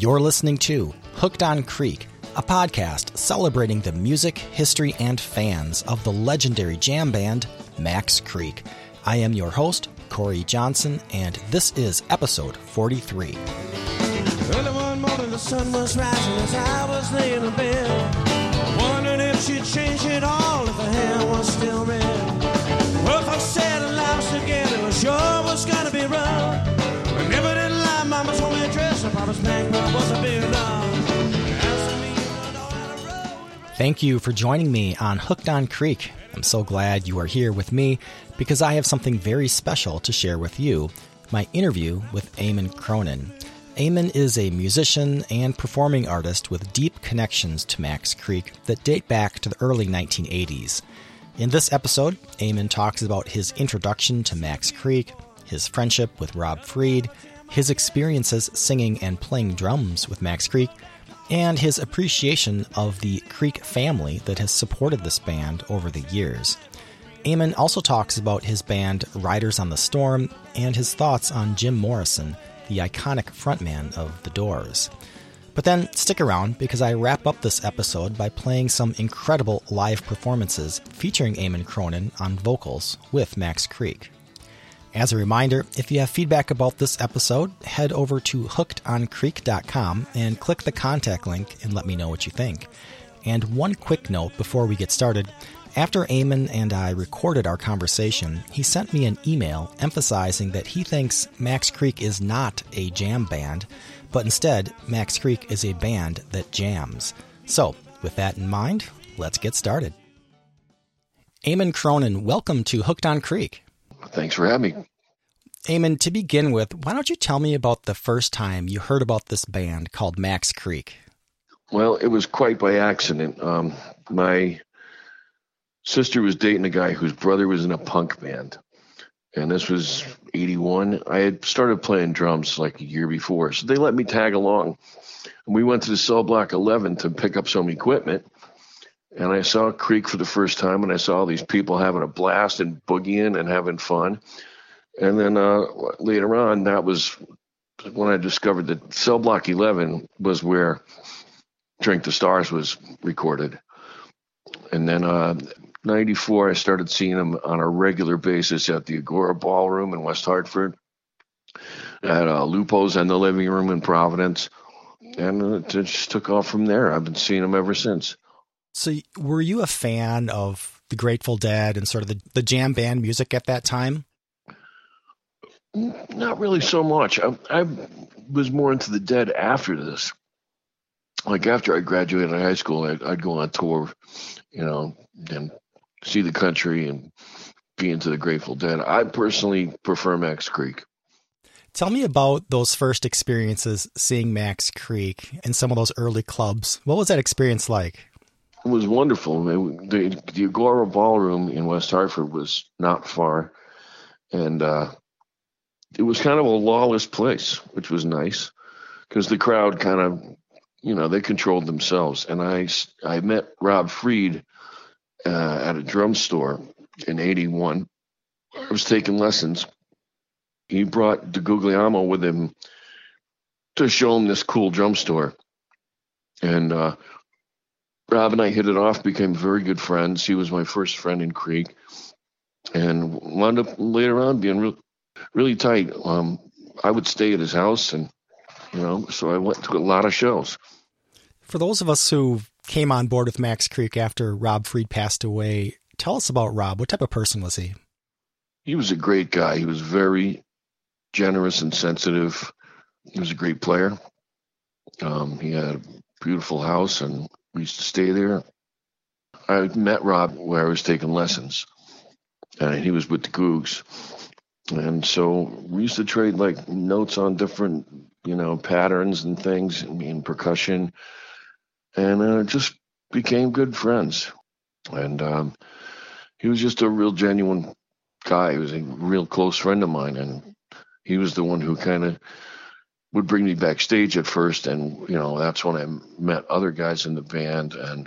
You're listening to Hooked on Creek, a podcast celebrating the music, history, and fans of the legendary jam band Max Creek. I am your host, Corey Johnson, and this is episode 43. Early one morning, the sun was rising as I was laying in bed, wondering if she'd change it all if her hair was still red. Well, if I said and lives together, it sure was gonna be rough. I never did lie, mama's only dress, I promised Mac was a big love. Thank you for joining me on Hooked on Creek. I'm so glad you are here with me because I have something very special to share with you, my interview with Eamon Cronin. Eamon is a musician and performing artist with deep connections to Max Creek that date back to the early 1980s. In this episode, Eamon talks about his introduction to Max Creek, his friendship with Rob Freed, his experiences singing and playing drums with Max Creek, and his appreciation of the Creek family that has supported this band over the years. Eamon also talks about his band Riders on the Storm and his thoughts on Jim Morrison, the iconic frontman of The Doors. But then stick around because I wrap up this episode by playing some incredible live performances featuring Eamon Cronin on vocals with Max Creek. As a reminder, if you have feedback about this episode, head over to hookedoncreek.com and click the contact link and let me know what you think. And one quick note before we get started. After Eamon and I recorded our conversation, he sent me an email emphasizing that he thinks Max Creek is not a jam band, but instead, Max Creek is a band that jams. So, with that in mind, let's get started. Eamon Cronin, welcome to Hooked on Creek. Thanks for having me. Eamon, to begin with, why don't you tell me about the first time you heard about this band called Max Creek? Well, it was quite by accident. My sister was dating a guy whose brother was in a punk band, and this was 81. I had started playing drums like a year before, so they let me tag along. And we went to the Cell Block 11 to pick up some equipment, and I saw Creek for the first time, and I saw all these people having a blast and boogieing and having fun. And then later on, that was when I discovered that Cell Block 11 was where Drink the Stars was recorded. And then 94, I started seeing them on a regular basis at the Agora Ballroom in West Hartford, at Lupo's and the Living Room in Providence. And it just took off from there. I've been seeing them ever since. So were you a fan of the Grateful Dead and sort of the jam band music at that time? Not really so much. I was more into the Dead after this. Like after I graduated high school, I'd go on tour, and see the country and be into the Grateful Dead. I personally prefer Max Creek. Tell me about those first experiences seeing Max Creek in some of those early clubs. What was that experience like? It was wonderful. The Agora Ballroom in West Hartford was not far, and it was kind of a lawless place, which was nice because the crowd kind of, they controlled themselves. And I met Rob Freed at a drum store in 81. I was taking lessons. He brought DeGuglielmo with him to show him this cool drum store. And Rob and I hit it off, became very good friends. He was my first friend in Creek, and wound up later on being really tight. I would stay at his house, and so I went to a lot of shows. For those of us who came on board with Max Creek after Rob Freed passed away, tell us about Rob. What type of person was he? He was a great guy. He was very generous and sensitive. He was a great player. He had a beautiful house, and we used to stay there. I met Rob where I was taking lessons, and he was with the Googs. And so we used to trade like notes on different, patterns and things in percussion, and just became good friends. And he was just a real genuine guy. He was a real close friend of mine, and he was the one who kind of would bring me backstage at first, and that's when I met other guys in the band, and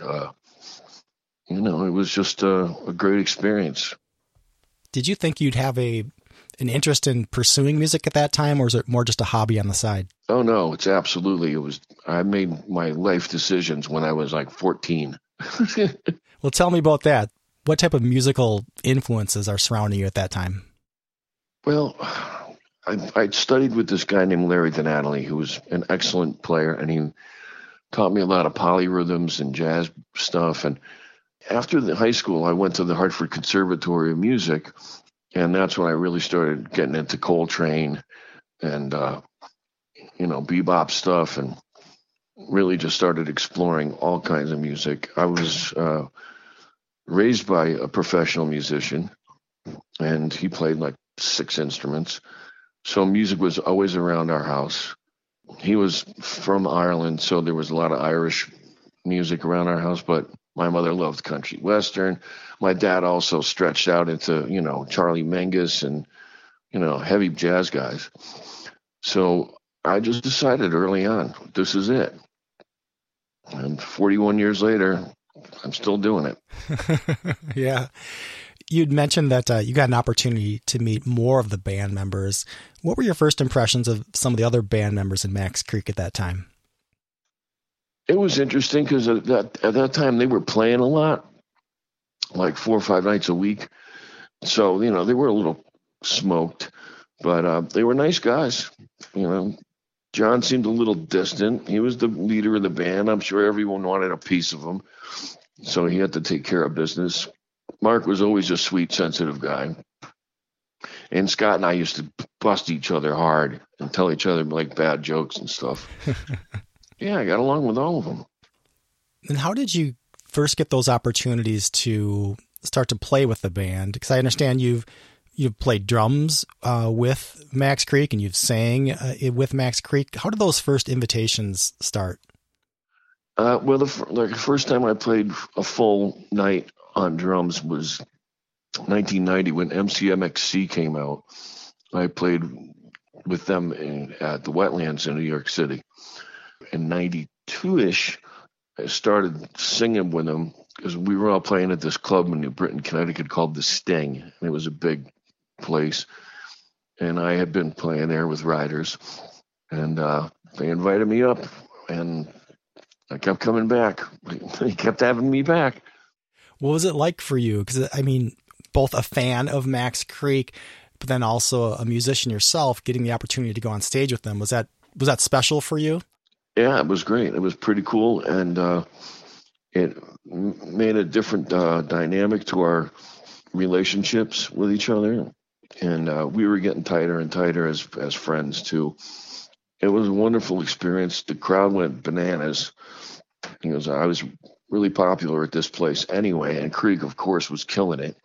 it was just a great experience. Did you think you'd have a an interest in pursuing music at that time, or is it more just a hobby on the side? Oh no, it's absolutely. I made my life decisions when I was like 14. Well, tell me about that. What type of musical influences are surrounding you at that time? Well, I studied with this guy named Larry Donately, who was an excellent player, and he taught me a lot of polyrhythms and jazz stuff. And after the high school, I went to the Hartford Conservatory of Music, and that's when I really started getting into Coltrane and bebop stuff, and really just started exploring all kinds of music. I was raised by a professional musician, and he played like 6 instruments. So music was always around our house. He was from Ireland, so there was a lot of Irish music around our house, but my mother loved country western. My dad also stretched out into, Charlie Mingus and, heavy jazz guys. So I just decided early on, this is it. And 41 years later, I'm still doing it. Yeah. You'd mentioned that you got an opportunity to meet more of the band members. What were your first impressions of some of the other band members in Macks Creek at that time? It was interesting because at that time they were playing a lot, like 4 or 5 nights a week. So, they were a little smoked, but they were nice guys. John seemed a little distant. He was the leader of the band. I'm sure everyone wanted a piece of him, so he had to take care of business. Mark was always a sweet, sensitive guy. And Scott and I used to bust each other hard and tell each other like bad jokes and stuff. Yeah, I got along with all of them. And how did you first get those opportunities to start to play with the band? Because I understand you've played drums with Macks Creek and you've sang with Macks Creek. How did those first invitations start? The first time I played a full night on drums was 1990 when MCMXC came out. I played with them at the Wetlands in New York City. In 92-ish, I started singing with them because we were all playing at this club in New Britain, Connecticut called The Sting. And it was a big place. And I had been playing there with Riders. And they invited me up, and I kept coming back. They kept having me back. What was it like for you? Because, both a fan of Macks Creek, but then also a musician yourself, getting the opportunity to go on stage with them. Was that special for you? Yeah, it was great. It was pretty cool, and it made a different dynamic to our relationships with each other, and we were getting tighter and tighter as friends too. It was a wonderful experience. The crowd went bananas because I was really popular at this place anyway, and Creek, of course, was killing it.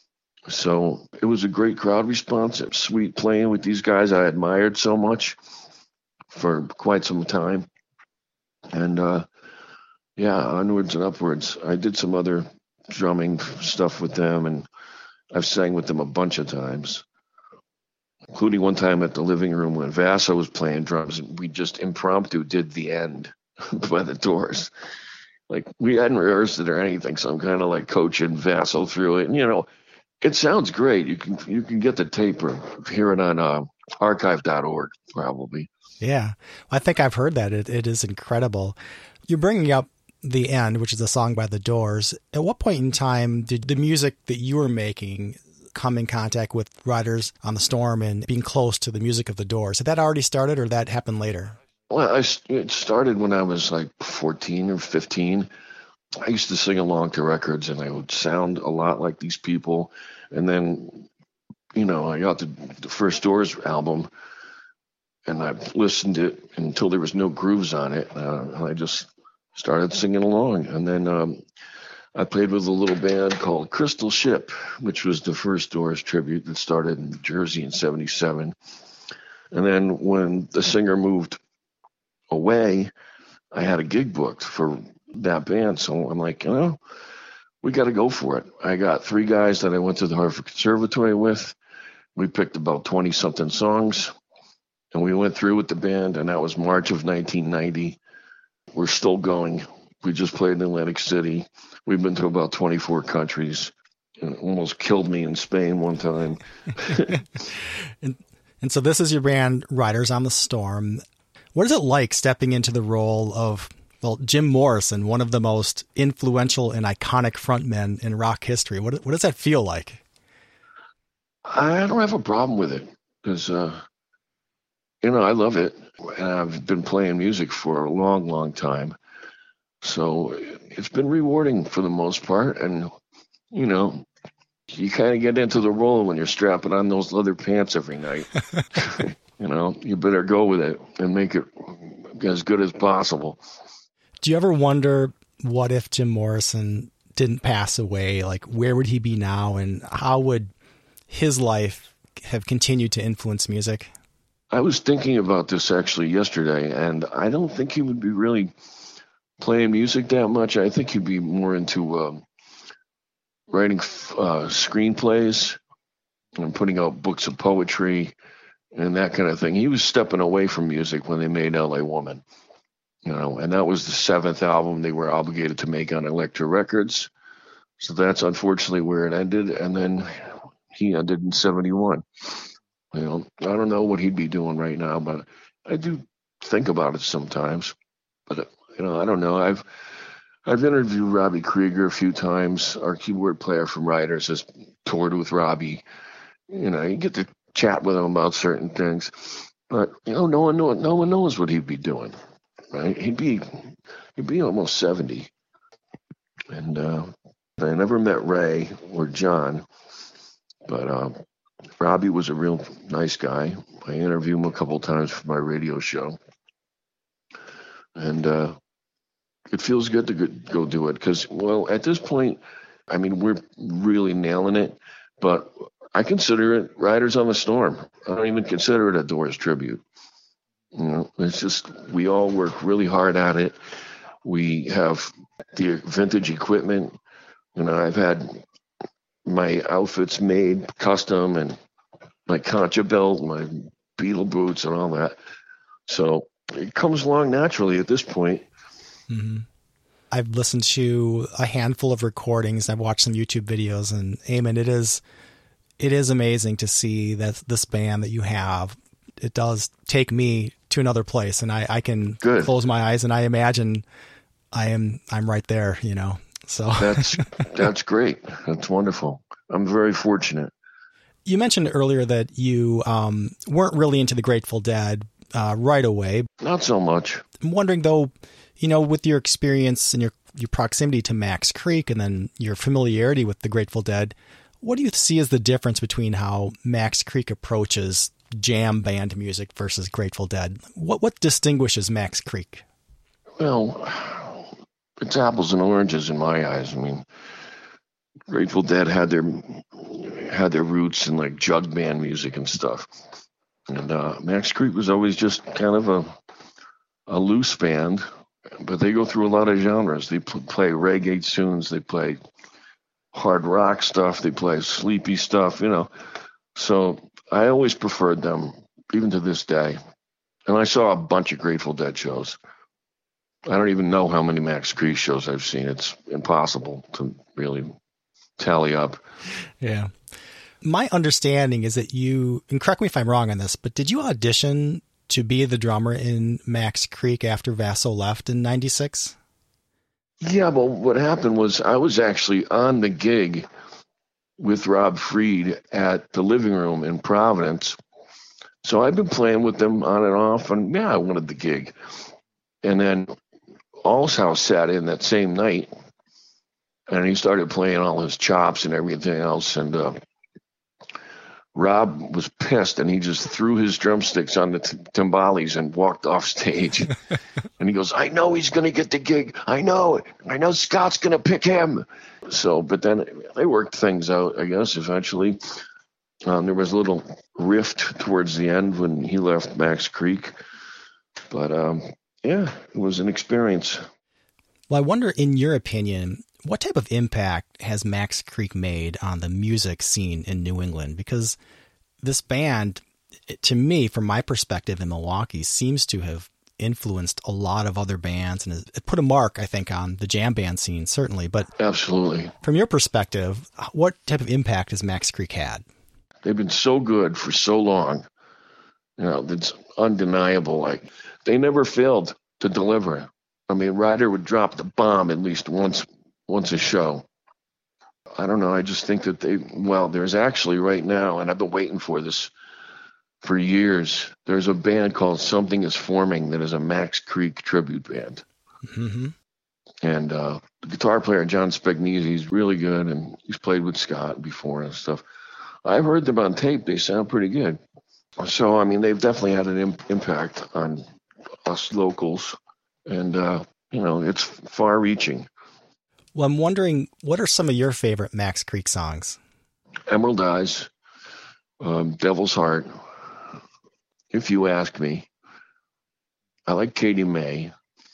So it was a great crowd response. It was sweet playing with these guys I admired so much for quite some time. And onwards and upwards. I did some other drumming stuff with them, and I've sang with them a bunch of times, including one time at the living room when Vaso was playing drums, and we just impromptu did The End by the Doors. Like, we hadn't rehearsed it or anything, so I'm kind of like coaching Vaso through it. And, it sounds great. You can get the tape or hear it on archive.org, probably. Yeah, I think I've heard that. It is incredible. You're bringing up The End, which is a song by The Doors. At what point in time did the music that you were making come in contact with Riders on the Storm and being close to the music of The Doors? Had that already started, or that happened later? Well, it started when I was like 14 or 15. I used to sing along to records, and I would sound a lot like these people. And then, I got the first Doors album, and I listened to it until there was no grooves on it. And I just started singing along. And then I played with a little band called Crystal Ship, which was the first Doors tribute that started in New Jersey in 1977. And then when the singer moved away, I had a gig booked for that band. So I'm like, we got to go for it. I got 3 guys that I went to the Hartford Conservatory with. We picked about 20-something songs, and we went through with the band, and that was March of 1990. We're still going. We just played in Atlantic City. We've been to about 24 countries, and almost killed me in Spain one time. And so this is your band, Riders on the Storm. What is it like stepping into the role of, well, Jim Morrison, one of the most influential and iconic frontmen in rock history? What does that feel like? I don't have a problem with it because, I love it. And I've been playing music for a long, long time. So it's been rewarding for the most part. And, you kind of get into the role when you're strapping on those leather pants every night. You better go with it and make it as good as possible. Do you ever wonder what if Jim Morrison didn't pass away? Like, where would he be now, and how would his life have continued to influence music? I was thinking about this actually yesterday, and I don't think he would be really playing music that much. I think he'd be more into writing screenplays and putting out books of poetry and that kind of thing. He was stepping away from music when they made L.A. Woman, and that was the 7th album they were obligated to make on Elektra Records. So that's unfortunately where it ended. And then he ended in 1971. I don't know what he'd be doing right now, but I do think about it sometimes. But, I don't know. I've interviewed Robbie Krieger a few times. Our keyboard player from Riders has toured with Robbie. You get to chat with him about certain things, but no one knows what he'd be doing, right? He'd be almost 70, and I never met Ray or John, but Robbie was a real nice guy. I interviewed him a couple times for my radio show, and it feels good to go do it because, well, at this point, we're really nailing it, but I consider it Riders on the Storm. I don't even consider it a Doors tribute. It's just, we all work really hard at it. We have the vintage equipment. I've had my outfits made custom and my concha belt, my Beatle boots and all that. So it comes along naturally at this point. Mm-hmm. I've listened to a handful of recordings. I've watched some YouTube videos, and Eamon, it is amazing to see that this band that you have. It does take me to another place, and I can close my eyes and I imagine I'm right there, So that's great. That's wonderful. I'm very fortunate. You mentioned earlier that you weren't really into the Grateful Dead right away. Not so much. I'm wondering though, with your experience and your proximity to Max Creek and then your familiarity with the Grateful Dead, what do you see as the difference between how Max Creek approaches jam band music versus Grateful Dead? What distinguishes Max Creek? Well, it's apples and oranges in my eyes. Grateful Dead had their roots in like jug band music and stuff, and Max Creek was always just kind of a loose band, but they go through a lot of genres. They play reggae tunes, they play hard rock stuff, they play sleepy stuff, So I always preferred them, even to this day. And I saw a bunch of Grateful Dead shows. I don't even know how many Max Creek shows I've seen. It's impossible to really tally up. Yeah. My understanding is that you, and correct me if I'm wrong on this, but did you audition to be the drummer in Max Creek after Vaso left in 96? Yeah, but what happened was I was actually on the gig with Rob Fried at the Living Room in Providence. So I've been playing with them on and off, and I wanted the gig. And then Allshouse sat in that same night, and he started playing all his chops and everything else. And Rob was pissed, and he just threw his drumsticks on the timbales and walked off stage. And he goes, I know he's going to get the gig. I know Scott's going to pick him. So, but then they worked things out, I guess, eventually. There was a little rift towards the end when he left Max Creek. But, it was an experience. Well, I wonder, in your opinion, what type of impact has Max Creek made on the music scene in New England? Because this band, to me, from my perspective in Milwaukee, seems to have influenced a lot of other bands and it put a mark, I think, on the jam band scene, certainly. But Absolutely. From your perspective, what type of impact has Max Creek had? They've been so good for so long. It's undeniable. Like, they never failed to deliver. I mean, Ryder would drop the bomb at least once a show. I don't know. I just think that there's actually right now, and I've been waiting for this for years. There's a band called Something Is Forming that is a Max Creek tribute band. Mm-hmm. And the guitar player, John Spagnese, he's really good, and he's played with Scott before and stuff. I've heard them on tape. They sound pretty good. So, I mean, they've definitely had an impact on us locals. And, it's far-reaching. Well, I'm wondering, what are some of your favorite Max Creek songs? Emerald Eyes, Devil's Heart, If You Ask Me. I like Katie May.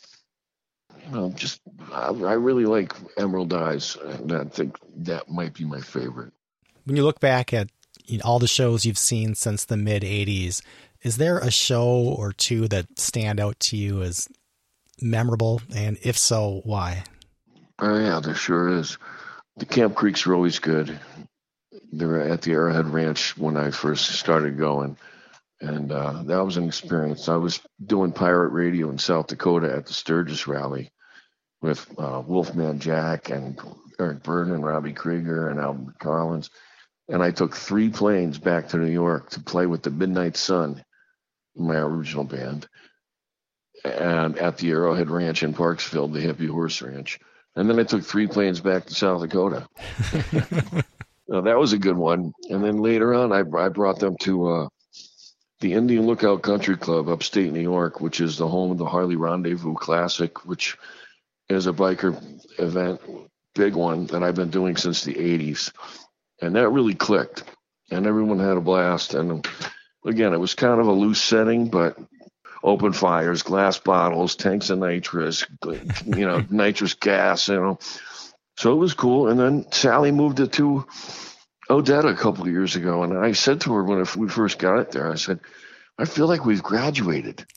I really like Emerald Eyes, and I think that might be my favorite. When you look back at all the shows you've seen since the mid-'80s, is there a show or two that stand out to you as memorable? And if so, why? Oh, yeah, there sure is. The Camp Creeks were always good. They were at the Arrowhead Ranch when I first started going. And that was an experience. I was doing pirate radio in South Dakota at the Sturgis Rally with Wolfman Jack and Eric Burden and Robbie Krieger and Albert Collins. And I took 3 planes back to New York to play with the Midnight Sun, my original band, and at the Arrowhead Ranch in Parksville, the Hippie Horse Ranch. And then I took 3 planes back to South Dakota. That was a good one. And then later on, I brought them to the Indian Lookout Country Club, upstate New York, which is the home of the Harley Rendezvous Classic, which is a biker event, big one that I've been doing since the 80s. And that really clicked. And everyone had a blast. And again, it was kind of a loose setting, but open fires, glass bottles, tanks of nitrous, nitrous gas, So it was cool. And then Sally moved it to Odetta a couple of years ago. And I said to her when we first got it there, I said, I feel like we've graduated.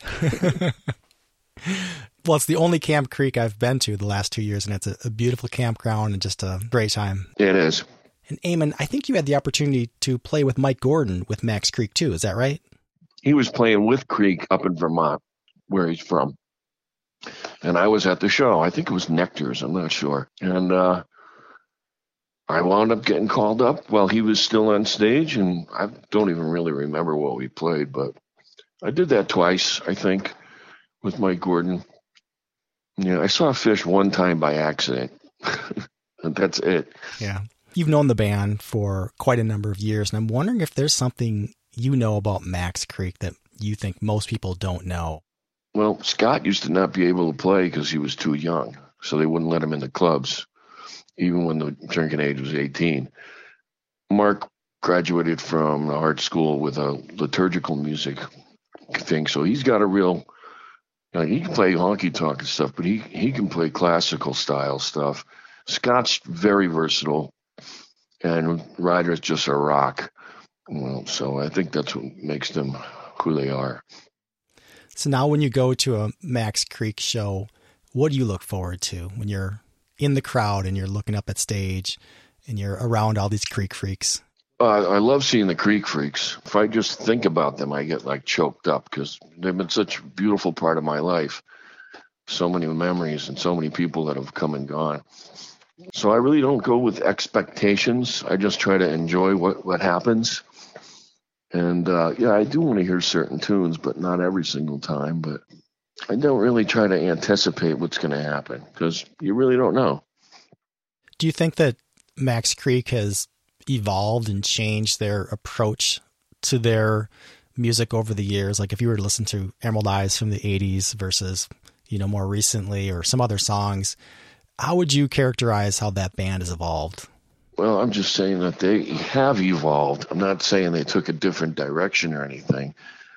Well, it's the only Camp Creek I've been to the last 2 years, and it's a beautiful campground and just a great time. It is. And Eamon, I think you had the opportunity to play with Mike Gordon with Max Creek too. Is that right? He was playing with Creek up in Vermont, where he's from. And I was at the show. I think it was Nectar's. I'm not sure. And I wound up getting called up while he was still on stage. And I don't even really remember what we played, but I did that twice, I think, with Mike Gordon. Yeah, I saw Fish one time by accident. And that's it. Yeah. You've known the band for quite a number of years, and I'm wondering if there's something you know about Max Creek that you think most people don't know. Well, Scott used to not be able to play because he was too young, so they wouldn't let him in the clubs, even when the drinking age was 18. Mark graduated from the art school with a liturgical music thing, so he's got a real, he can play honky-tonk and stuff, but he can play classical style stuff. Scott's very versatile, and Ryder's just a rock. So I think that's what makes them who they are. So now when you go to a Max Creek show, what do you look forward to when you're in the crowd and you're looking up at stage and you're around all these Creek freaks? I love seeing the Creek freaks. If I just think about them, I get choked up because they've been such a beautiful part of my life. So many memories and so many people that have come and gone. So I really don't go with expectations. I just try to enjoy what happens. And I do want to hear certain tunes, but not every single time. But I don't really try to anticipate what's going to happen because you really don't know. Do you think that Max Creek has evolved and changed their approach to their music over the years? Like if you were to listen to Emerald Eyes from the 80s versus, more recently or some other songs, how would you characterize how that band has evolved? Well, I'm just saying that they have evolved. I'm not saying they took a different direction or anything.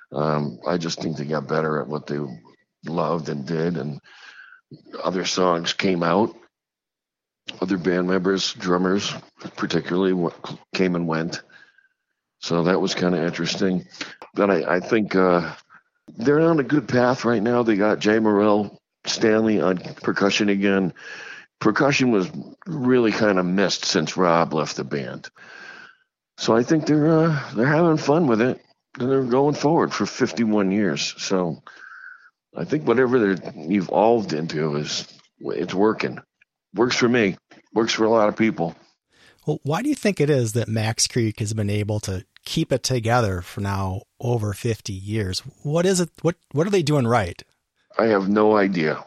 I just think they got better at what they loved and did, and other songs came out. Other band members, drummers particularly, came and went. So that was kind of interesting. But I think they're on a good path right now. They got Jay Morrell Stanley on percussion again. Percussion was really kind of missed since Rob left the band. So I think they're having fun with it. And they're going forward for 51 years. So I think whatever they're evolved into it's working. Works for me. Works for a lot of people. Well, why do you think it is that Max Creek has been able to keep it together for now over 50 years? What is it? What are they doing right? I have no idea.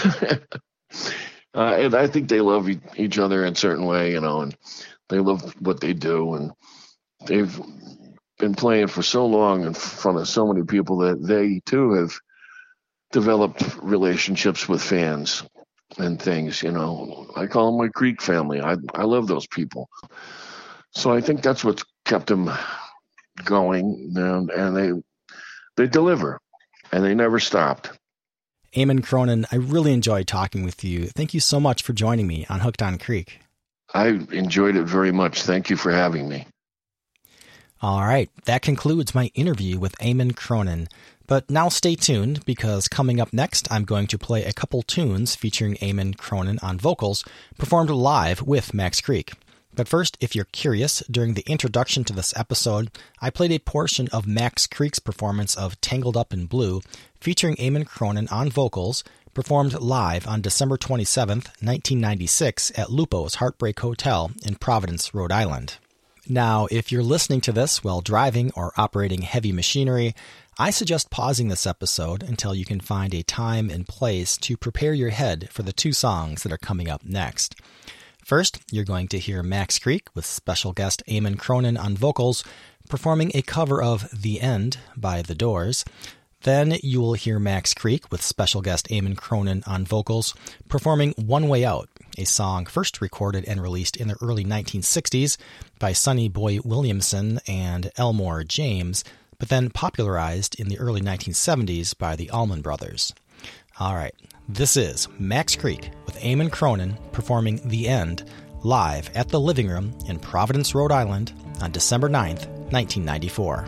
And I think they love each other in a certain way, and they love what they do. And they've been playing for so long in front of so many people that they too have developed relationships with fans and things. I call them my Creek family. I love those people. So I think that's what's kept them going, and they deliver, and they never stopped. Eamon Cronin, I really enjoyed talking with you. Thank you so much for joining me on Hooked on Creek. I enjoyed it very much. Thank you for having me. All right, that concludes my interview with Eamon Cronin. But now stay tuned, because coming up next, I'm going to play a couple tunes featuring Eamon Cronin on vocals, performed live with Max Creek. But first, if you're curious, during the introduction to this episode, I played a portion of Max Creek's performance of Tangled Up in Blue, featuring Eamon Cronin on vocals, performed live on December 27th, 1996 at Lupo's Heartbreak Hotel in Providence, Rhode Island. Now, if you're listening to this while driving or operating heavy machinery, I suggest pausing this episode until you can find a time and place to prepare your head for the two songs that are coming up next. First, you're going to hear Max Creek with special guest Eamon Cronin on vocals, performing a cover of The End by The Doors. Then you will hear Max Creek with special guest Eamon Cronin on vocals, performing One Way Out, a song first recorded and released in the early 1960s by Sonny Boy Williamson and Elmore James, but then popularized in the early 1970s by the Allman Brothers. All right, this is Max Creek with Eamon Cronin performing The End live at the Living Room in Providence, Rhode Island on December 9th, 1994.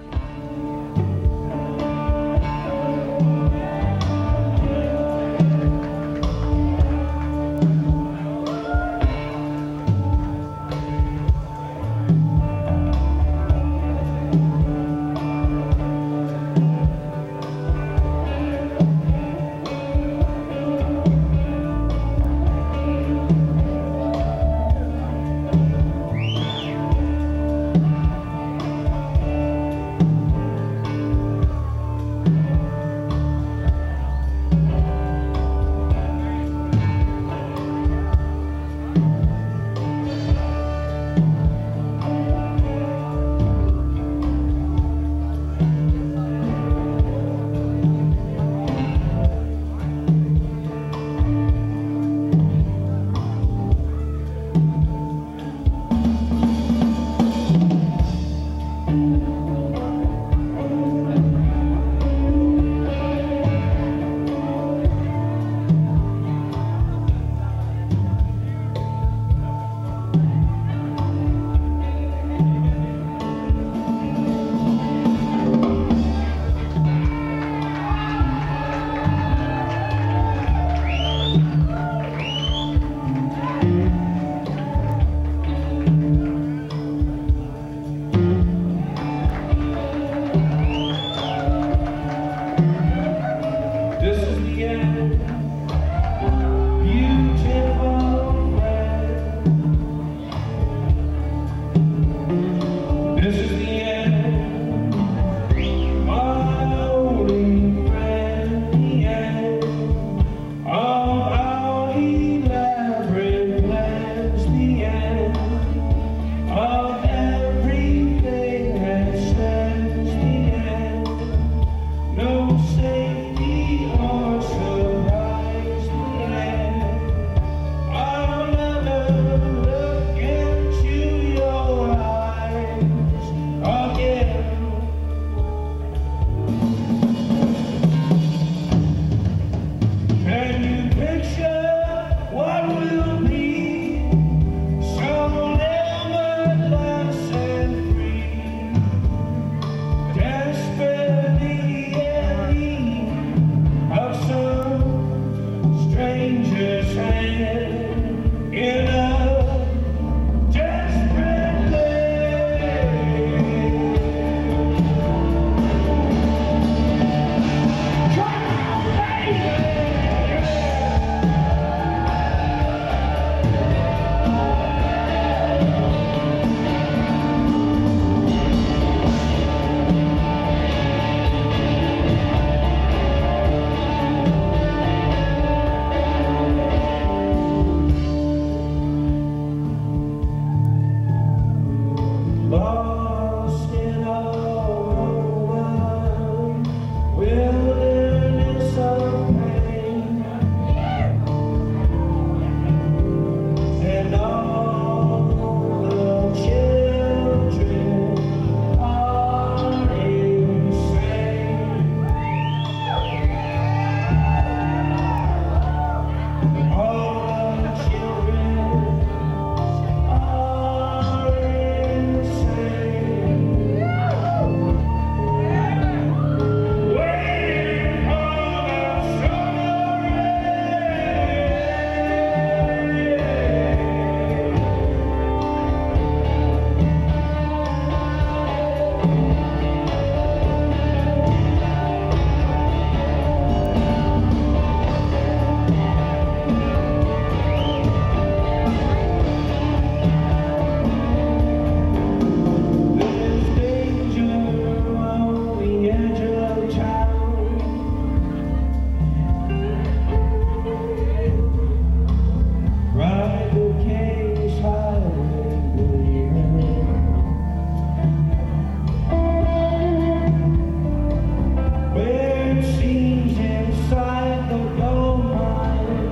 where it seems inside the gold mine.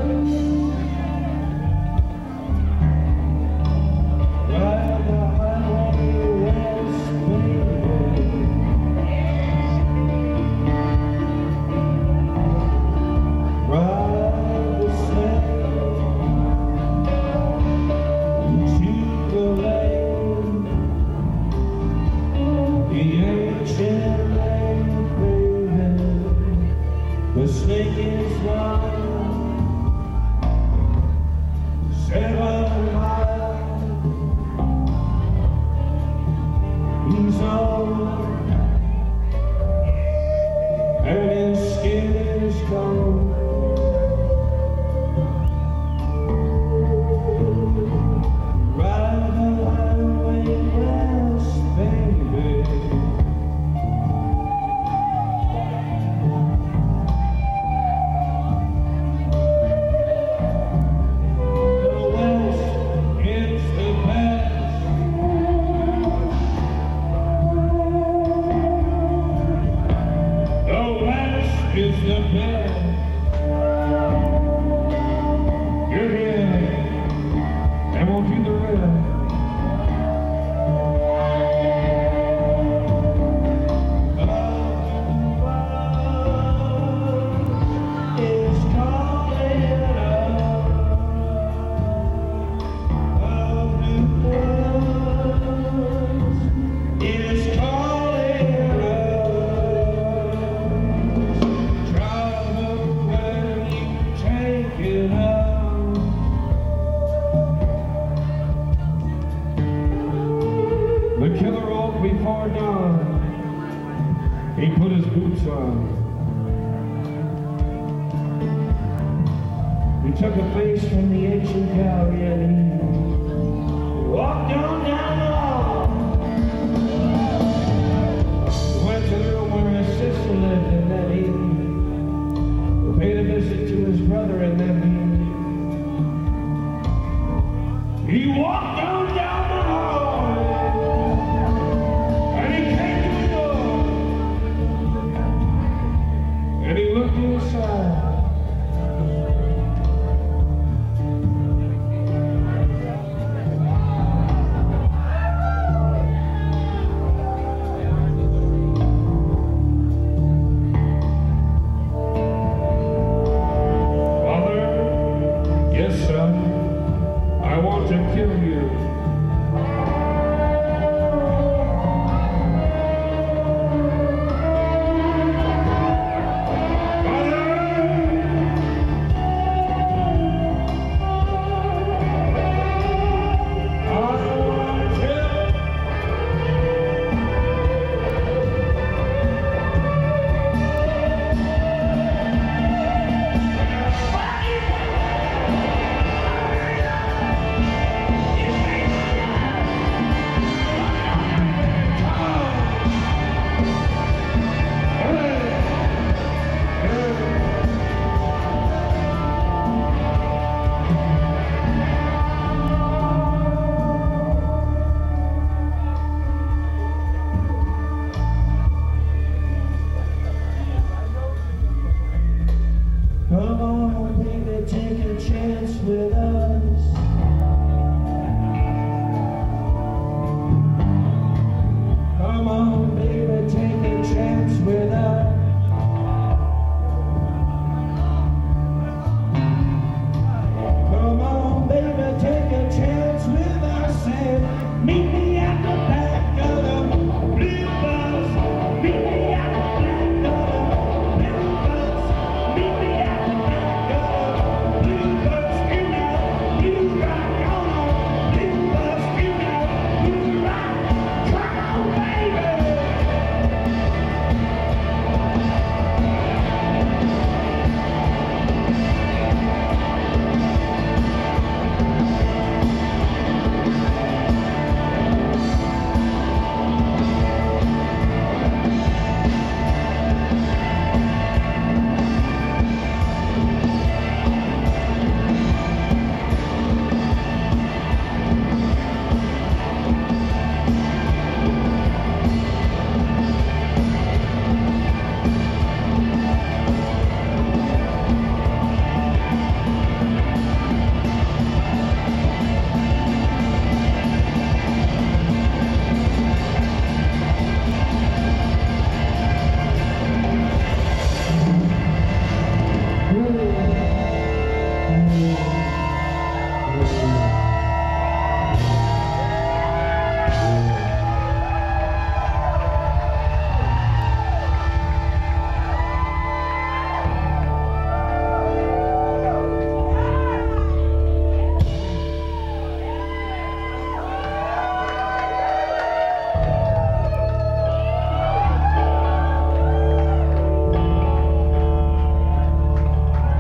Ride the highway west, baby. Ride the sleigh to the lane, the ancient lane, baby. The snake is gone, 7 miles. He's old, and his skin is cold. Ride the highway west, baby. The west is the best. The west is the best. You're here, and we'll do the rest. Is calling up. New Orleans is calling up. Travel where you take it up. The killer awoke before dawn. He put his boots on. He took a face from the ancient gallery and he walked on down the hall. He went to the room where his sister lived, and then he paid a visit to his brother, and then he walked on down the hall. And he came to the door, and he looked inside. Father, yes, son, I want to kill you. Father,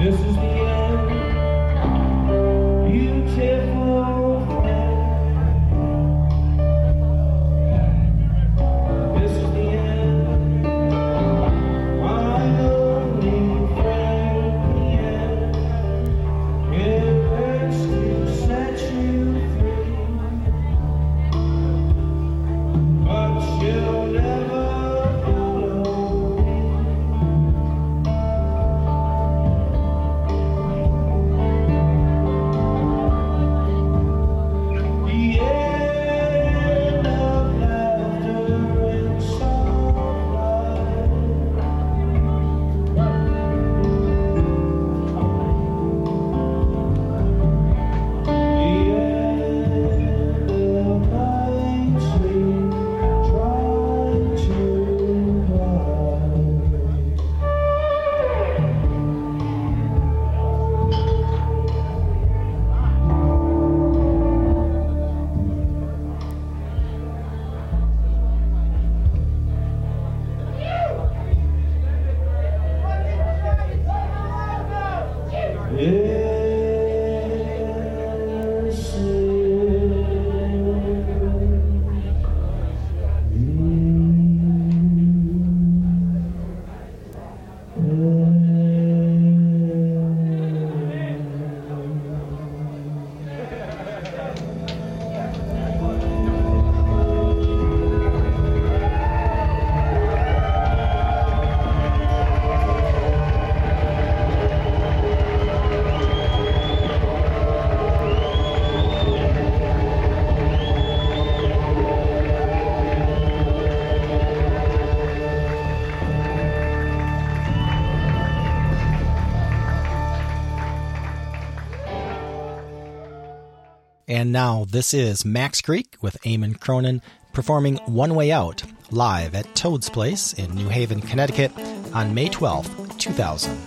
And now this is Max Creek with Eamon Cronin performing One Way Out live at Toad's Place in New Haven, Connecticut on May 12th, 2000.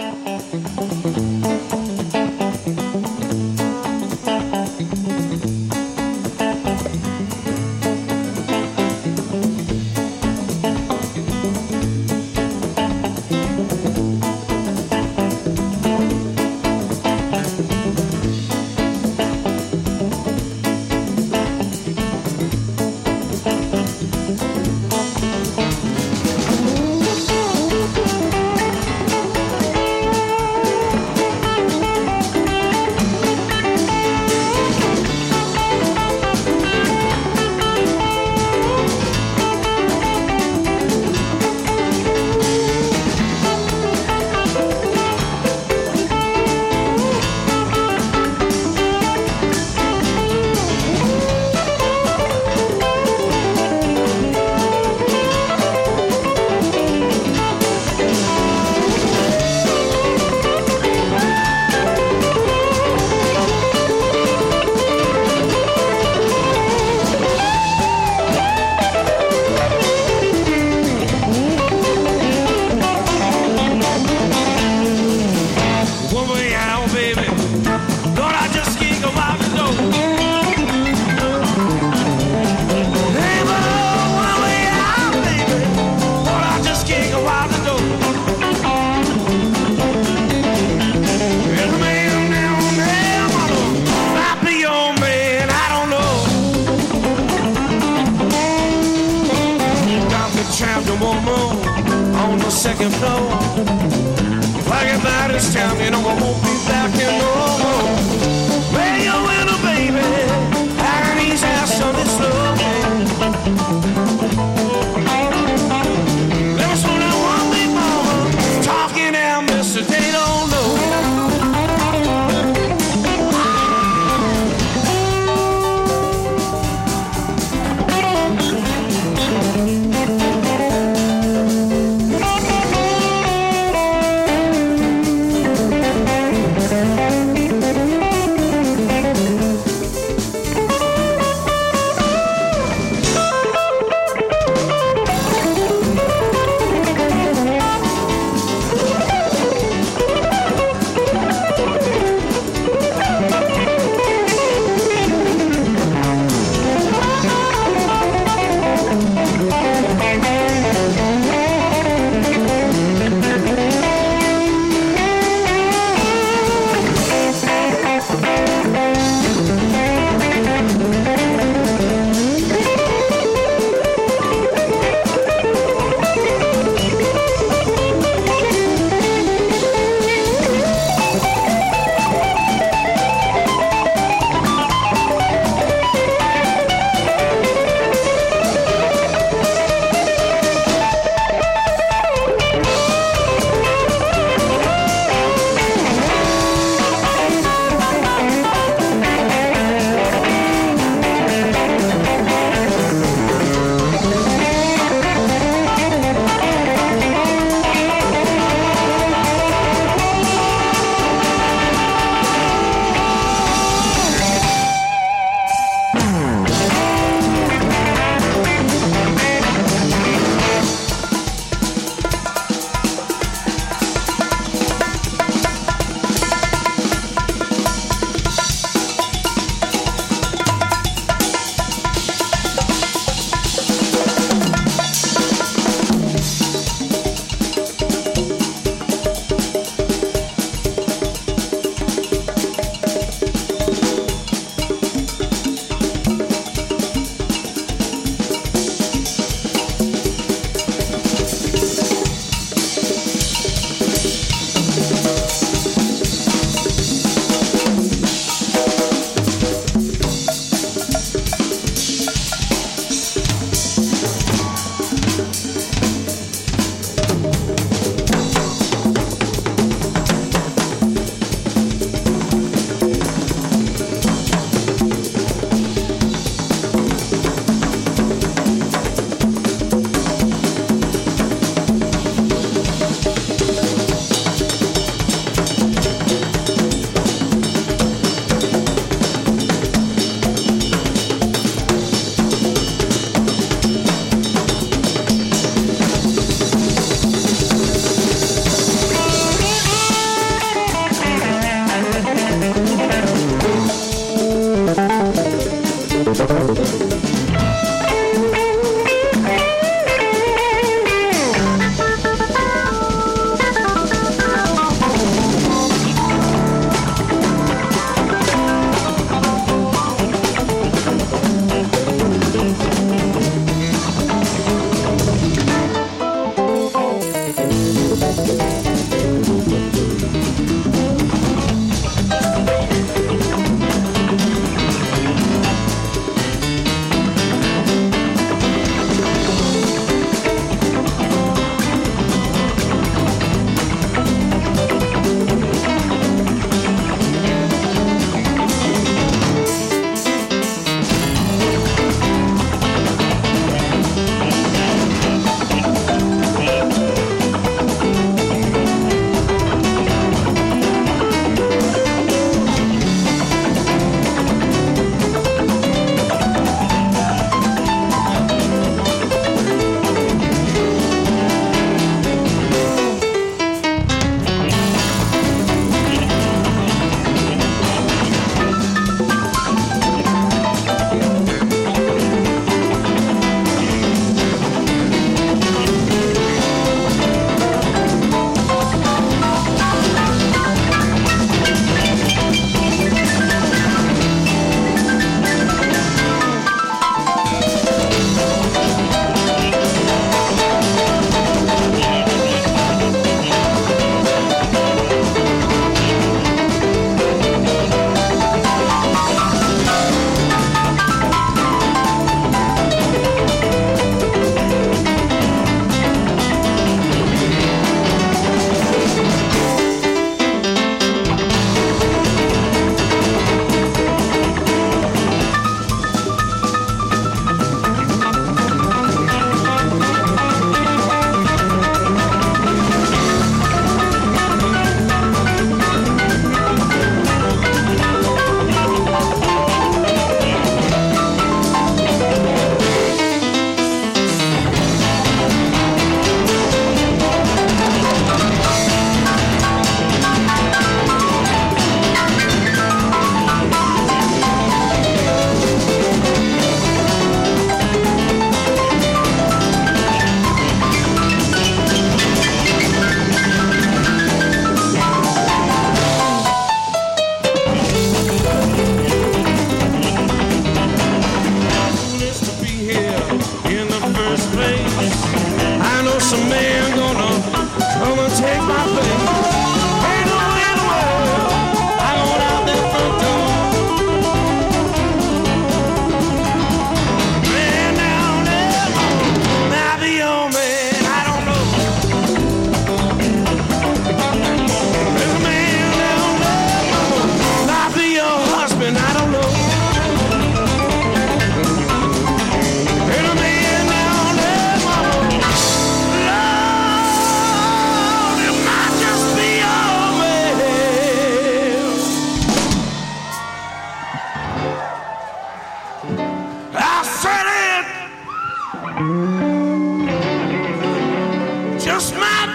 Second floor, like about this town, and I won't be back in no more. Where you winner, baby? Agony's house on this slow. Let me slow down one big mama, talking out, mister, they don't know.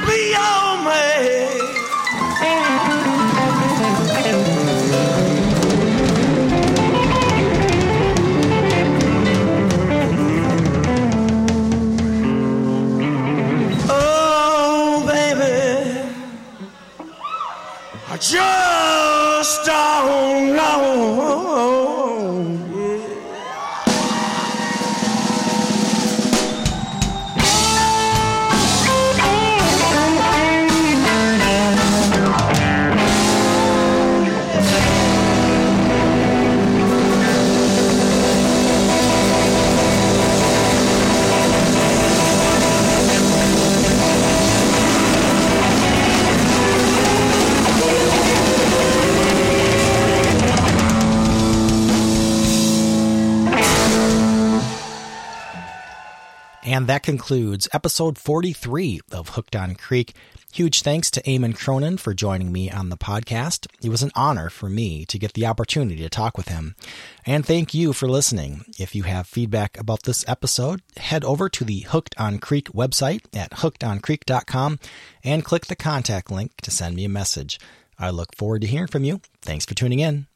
be your man. Oh, baby, I just don't know. And that concludes episode 43 of Hooked on Creek. Huge thanks to Eamon Cronin for joining me on the podcast. It was an honor for me to get the opportunity to talk with him. And thank you for listening. If you have feedback about this episode, head over to the Hooked on Creek website at hookedoncreek.com and click the contact link to send me a message. I look forward to hearing from you. Thanks for tuning in.